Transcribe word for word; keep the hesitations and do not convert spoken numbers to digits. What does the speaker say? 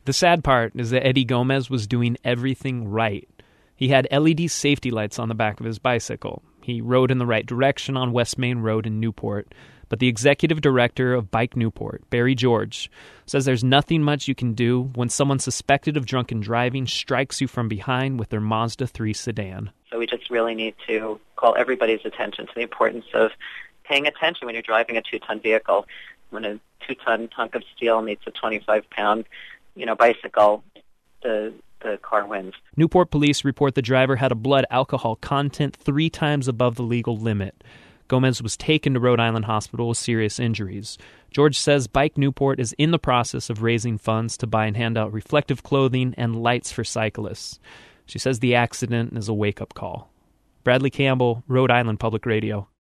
The sad part is that Eddie Gomez was doing everything right. He had L E D safety lights on the back of his bicycle. He rode in the right direction on West Main Road in Newport. But the executive director of Bike Newport, Barry George, says there's nothing much you can do when someone suspected of drunken driving strikes you from behind with their Mazda three sedan. So we just really need to call everybody's attention to the importance of paying attention when you're driving a two-ton vehicle. When a two-ton hunk of steel meets a twenty-five pound, you know, bicycle, the the car wins. Newport police report the driver had a blood alcohol content three times above the legal limit. Gomez was taken to Rhode Island Hospital with serious injuries. George says Bike Newport is in the process of raising funds to buy and hand out reflective clothing and lights for cyclists. She says the accident is a wake-up call. Bradley Campbell, Rhode Island Public Radio.